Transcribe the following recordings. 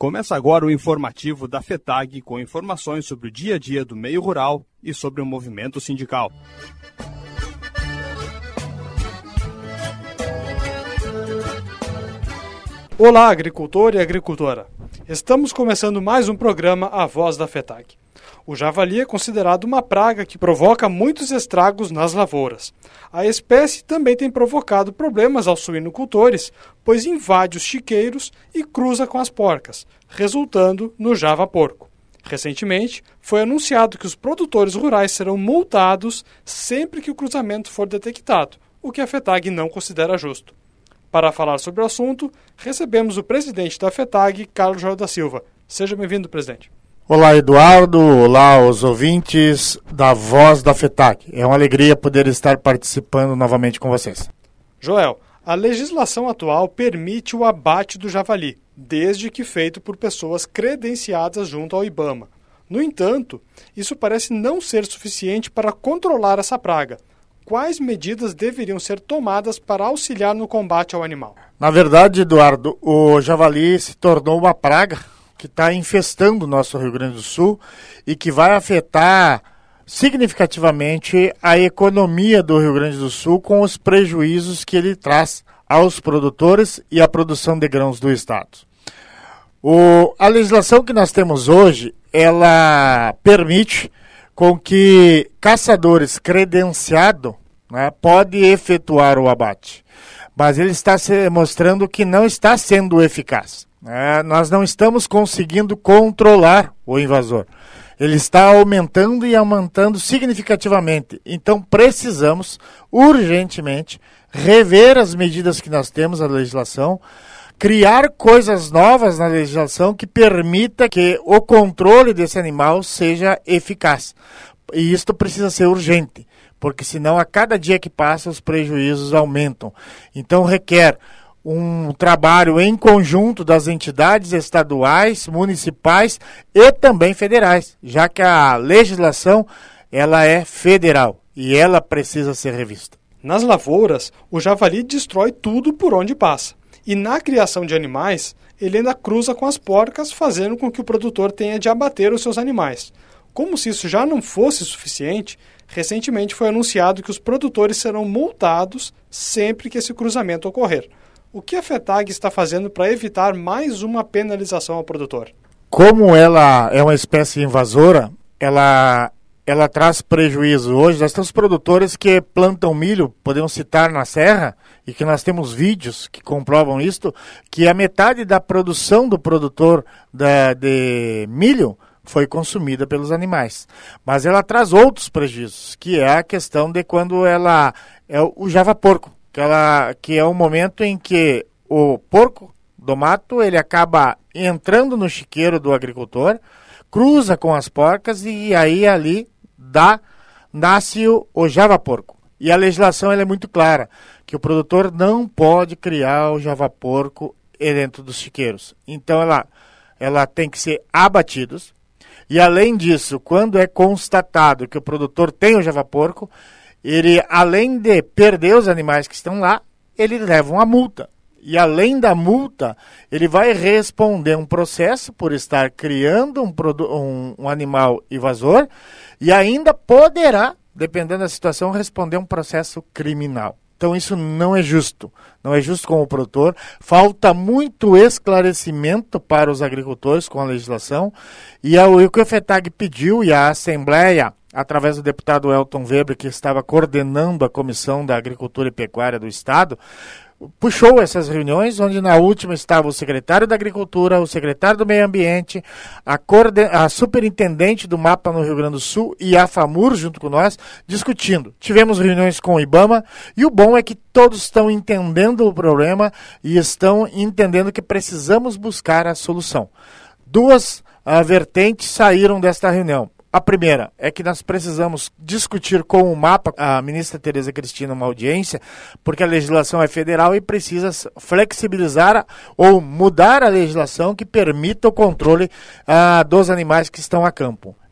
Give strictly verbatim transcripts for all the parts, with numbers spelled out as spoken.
Começa agora o informativo da FETAG com informações sobre o dia a dia do meio rural e sobre o movimento sindical. Olá, agricultor e agricultora. Estamos começando mais um programa A Voz da FETAG. O javali é considerado uma praga que provoca muitos estragos nas lavouras. A espécie também tem provocado problemas aos suinocultores, pois invade os chiqueiros e cruza com as porcas, resultando no java-porco. Recentemente, foi anunciado que os produtores rurais serão multados sempre que o cruzamento for detectado, o que a FETAG não considera justo. Para falar sobre o assunto, recebemos o presidente da FETAG, Carlos Joel da Silva. Seja bem-vindo, presidente. Olá, Eduardo. Olá aos ouvintes da Voz da FETAG. É uma alegria poder estar participando novamente com vocês. Joel, a legislação atual permite o abate do javali, desde que feito por pessoas credenciadas junto ao IBAMA. No entanto, isso parece não ser suficiente para controlar essa praga. Quais medidas deveriam ser tomadas para auxiliar no combate ao animal? Na verdade, Eduardo, o javali se tornou uma praga que está infestando o nosso Rio Grande do Sul e que vai afetar significativamente a economia do Rio Grande do Sul com os prejuízos que ele traz aos produtores e à produção de grãos do estado. O, a legislação que nós temos hoje, ela permite com que caçadores credenciados, né, podem efetuar o abate, mas ele está se mostrando que não está sendo eficaz. É, nós não estamos conseguindo controlar o invasor. Ele está aumentando e aumentando significativamente. Então precisamos urgentemente rever as medidas que nós temos na legislação, criar coisas novas na legislação que permita que o controle desse animal seja eficaz. E isto precisa ser urgente, porque senão a cada dia que passa os prejuízos aumentam. Então requer um trabalho em conjunto das entidades estaduais, municipais e também federais, já que a legislação ela é federal e ela precisa ser revista. Nas lavouras, o javali destrói tudo por onde passa. E na criação de animais, ele ainda cruza com as porcas, fazendo com que o produtor tenha de abater os seus animais. Como se isso já não fosse suficiente, recentemente foi anunciado que os produtores serão multados sempre que esse cruzamento ocorrer. O que a FETAG está fazendo para evitar mais uma penalização ao produtor? Como ela é uma espécie invasora, ela, ela traz prejuízo. Hoje nós temos produtores que plantam milho, podemos citar na serra, e que nós temos vídeos que comprovam isto, que a metade da produção do produtor da, de milho foi consumida pelos animais. Mas ela traz outros prejuízos, que é a questão de quando ela é o java-porco. Que, ela, que é o momento em que o porco do mato ele acaba entrando no chiqueiro do agricultor, cruza com as porcas e aí ali dá, nasce o, o java-porco. E a legislação ela é muito clara, que o produtor não pode criar o java-porco dentro dos chiqueiros. Então ela, ela tem que ser abatidos. E além disso, quando é constatado que o produtor tem o java-porco, ele, além de perder os animais que estão lá, ele leva uma multa. E além da multa, ele vai responder um processo por estar criando um, um, um animal invasor e ainda poderá, dependendo da situação, responder um processo criminal. Então isso não é justo. Não é justo com o produtor. Falta muito esclarecimento para os agricultores com a legislação. E é o que a FETAG pediu e a Assembleia, através do deputado Elton Weber, que estava coordenando a Comissão da Agricultura e Pecuária do Estado, puxou essas reuniões, onde na última estava o secretário da Agricultura, o secretário do Meio Ambiente, a, coorden- a superintendente do MAPA no Rio Grande do Sul e a FAMUR junto com nós, discutindo. Tivemos reuniões com o IBAMA e o bom é que todos estão entendendo o problema e estão entendendo que precisamos buscar a solução. Duas uh, vertentes saíram desta reunião. A primeira é que nós precisamos discutir com o MAPA, a ministra Tereza Cristina, uma audiência, porque a legislação é federal e precisa flexibilizar ou mudar a legislação que permita o controle ah, dos animais que estão a campo.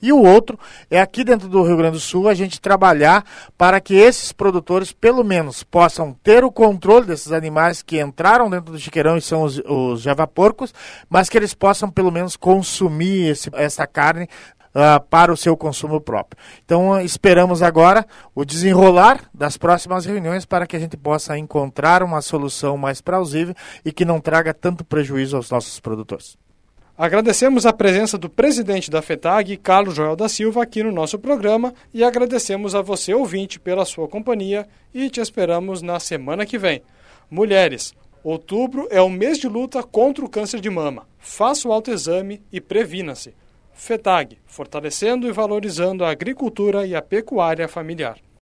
E o outro é aqui dentro do Rio Grande do Sul a gente trabalhar para que esses produtores pelo menos possam ter o controle desses animais que entraram dentro do chiqueirão e são os, os javaporcos, mas que eles possam pelo menos consumir esse, essa carne Uh, para o seu consumo próprio. Então, esperamos agora o desenrolar das próximas reuniões para que a gente possa encontrar uma solução mais plausível e que não traga tanto prejuízo aos nossos produtores. Agradecemos a presença do presidente da FETAG, Carlos Joel da Silva, aqui no nosso programa e agradecemos a você, ouvinte, pela sua companhia e te esperamos na semana que vem. Mulheres, outubro é o mês de luta contra o câncer de mama. Faça o autoexame e previna-se. FETAG, fortalecendo e valorizando a agricultura e a pecuária familiar.